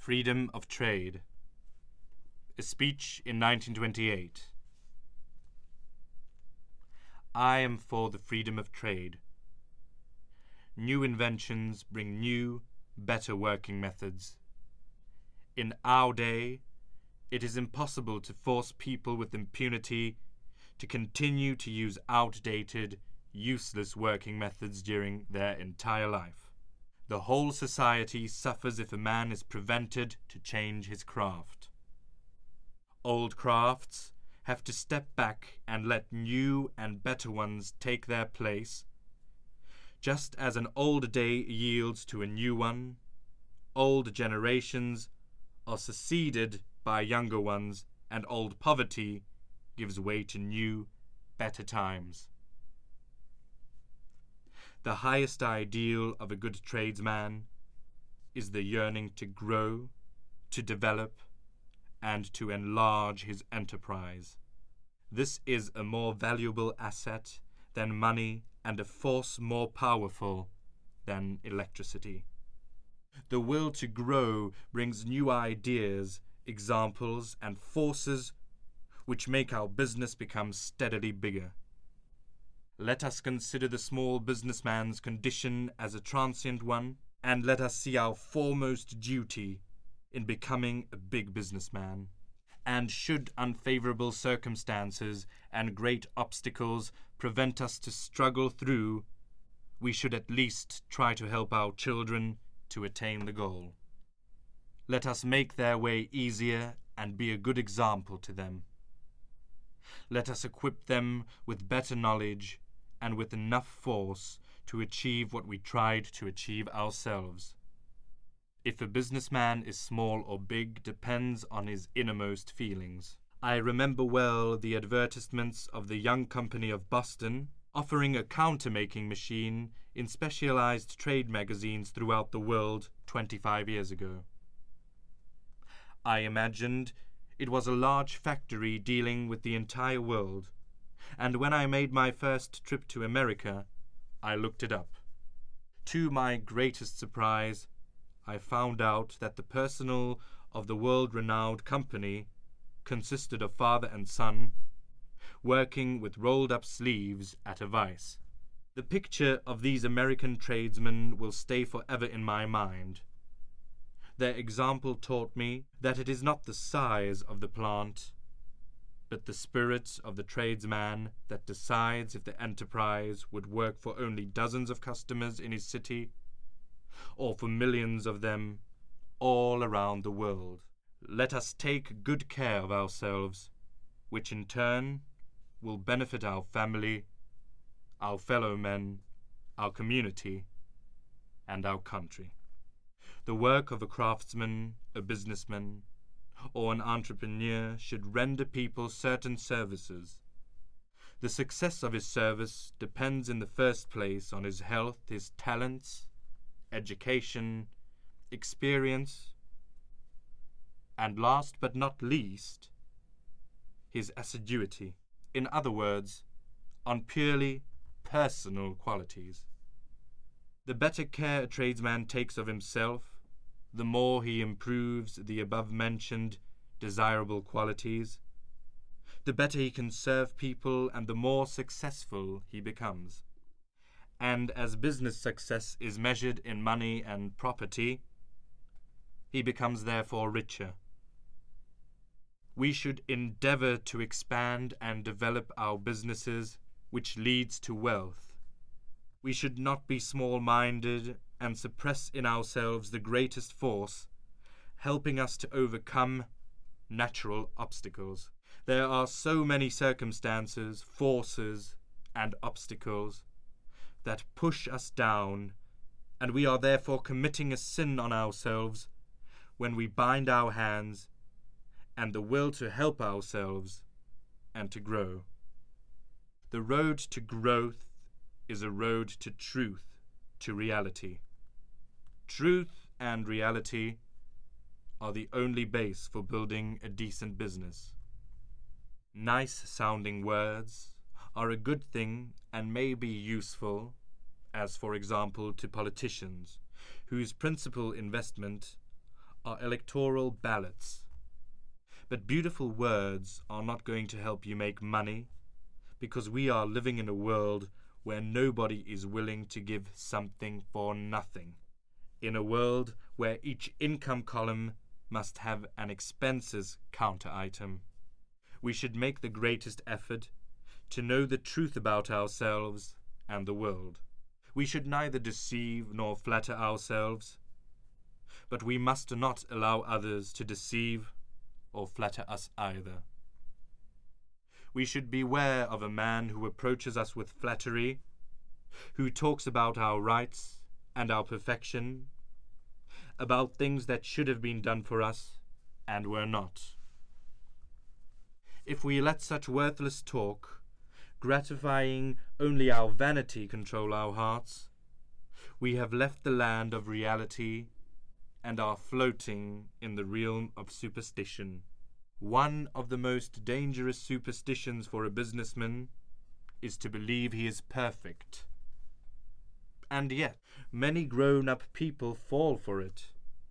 Freedom of Trade. A speech in 1928. I am for the freedom of trade. New inventions bring new, better working methods. In our day, it is impossible to force people with impunity to continue to use outdated, useless working methods during their entire life. The whole society suffers if a man is prevented to change his craft. Old crafts have to step back and let new and better ones take their place. Just as an old day yields to a new one, old generations are succeeded by younger ones, and old poverty gives way to new, better times. The highest ideal of a good tradesman is the yearning to grow, to develop, and to enlarge his enterprise. This is a more valuable asset than money and a force more powerful than electricity. The will to grow brings new ideas, examples, and forces which make our business become steadily bigger. Let us consider the small businessman's condition as a transient one, and let us see our foremost duty in becoming a big businessman. And should unfavorable circumstances and great obstacles prevent us to struggle through, we should at least try to help our children to attain the goal. Let us make their way easier and be a good example to them. Let us equip them with better knowledge and with enough force to achieve what we tried to achieve ourselves. If a businessman is small or big depends on his innermost feelings. I remember well the advertisements of the Young Company of Boston offering a countermaking machine in specialized trade magazines throughout the world 25 years ago. I imagined it was a large factory dealing with the entire world, and when I made my first trip to America, I looked it up. To my greatest surprise, I found out that the personnel of the world-renowned company consisted of father and son, working with rolled-up sleeves at a vice. The picture of these American tradesmen will stay forever in my mind. Their example taught me that it is not the size of the plant, but the spirit of the tradesman that decides if the enterprise would work for only dozens of customers in his city, or for millions of them all around the world. Let us take good care of ourselves, which in turn will benefit our family, our fellow men, our community, and our country. The work of a craftsman, a businessman, or an entrepreneur should render people certain services. The success of his service depends in the first place on his health, his talents, education, experience, and last but not least, his assiduity. In other words, on purely personal qualities. The better care a tradesman takes of himself, the more he improves the above-mentioned desirable qualities, the better he can serve people and the more successful he becomes. And as business success is measured in money and property, he becomes therefore richer. We should endeavor to expand and develop our businesses, which leads to wealth. We should not be small-minded and suppress in ourselves the greatest force, helping us to overcome natural obstacles. There are so many circumstances, forces, and obstacles that push us down, and we are therefore committing a sin on ourselves when we bind our hands and the will to help ourselves and to grow. The road to growth is a road to truth, to reality. Truth and reality are the only base for building a decent business. Nice-sounding words are a good thing and may be useful, as for example to politicians, whose principal investment are electoral ballots. But beautiful words are not going to help you make money, because we are living in a world where nobody is willing to give something for nothing. In a world where each income column must have an expenses counter item. We should make the greatest effort to know the truth about ourselves and the world. We should neither deceive nor flatter ourselves, but we must not allow others to deceive or flatter us either. We should beware of a man who approaches us with flattery, who talks about our rights and our perfection, about things that should have been done for us and were not. If we let such worthless talk, gratifying only our vanity, control our hearts, we have left the land of reality and are floating in the realm of superstition. One of the most dangerous superstitions for a businessman is to believe he is perfect. And yet, many grown-up people fall for it.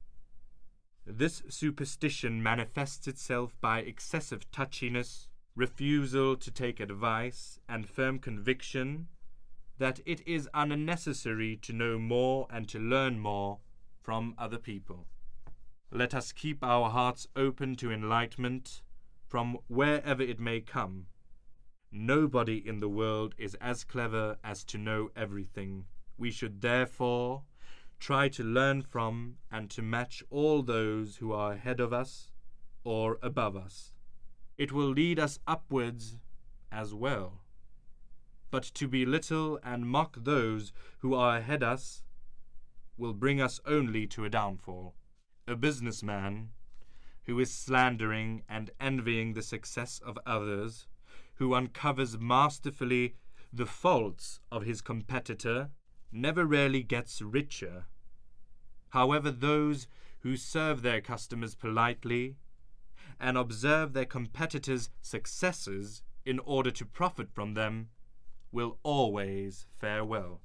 This superstition manifests itself by excessive touchiness, refusal to take advice, and firm conviction that it is unnecessary to know more and to learn more from other people. Let us keep our hearts open to enlightenment from wherever it may come. Nobody in the world is as clever as to know everything. We should therefore try to learn from and to match all those who are ahead of us or above us. It will lead us upwards as well. But to belittle and mock those who are ahead us will bring us only to a downfall. A businessman who is slandering and envying the success of others, who uncovers masterfully the faults of his competitor, never really gets richer. However, those who serve their customers politely and observe their competitors' successes in order to profit from them will always fare well.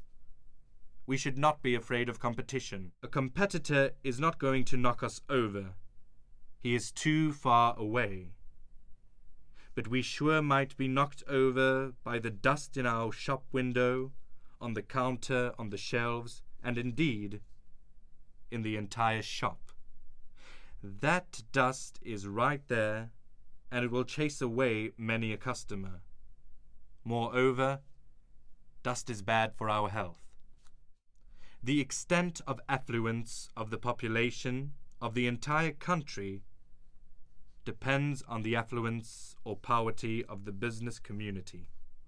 We should not be afraid of competition. A competitor is not going to knock us over. He is too far away. But we sure might be knocked over by the dust in our shop window, on the counter, on the shelves, and indeed, in the entire shop. That dust is right there, and it will chase away many a customer. Moreover, dust is bad for our health. The extent of affluence of the population of the entire country depends on the affluence or poverty of the business community.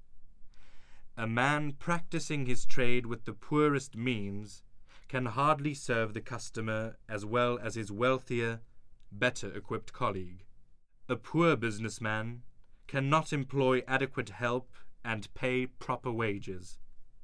A man practicing his trade with the poorest means can hardly serve the customer as well as his wealthier, better equipped colleague. A poor businessman cannot employ adequate help and pay proper wages.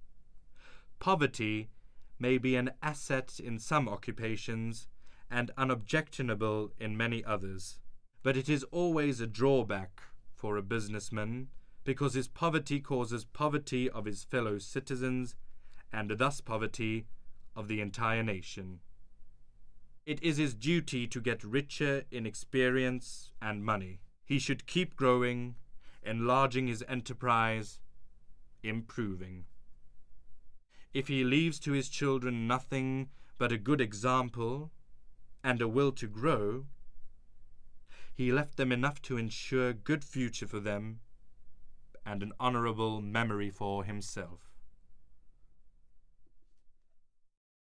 Poverty may be an asset in some occupations and unobjectionable in many others, but it is always a drawback for a businessman because his poverty causes poverty of his fellow citizens and thus poverty of the entire nation. It is his duty to get richer in experience and money. He should keep growing, enlarging his enterprise, improving. If he leaves to his children nothing but a good example and a will to grow, he left them enough to ensure good future for them and an honorable memory for himself.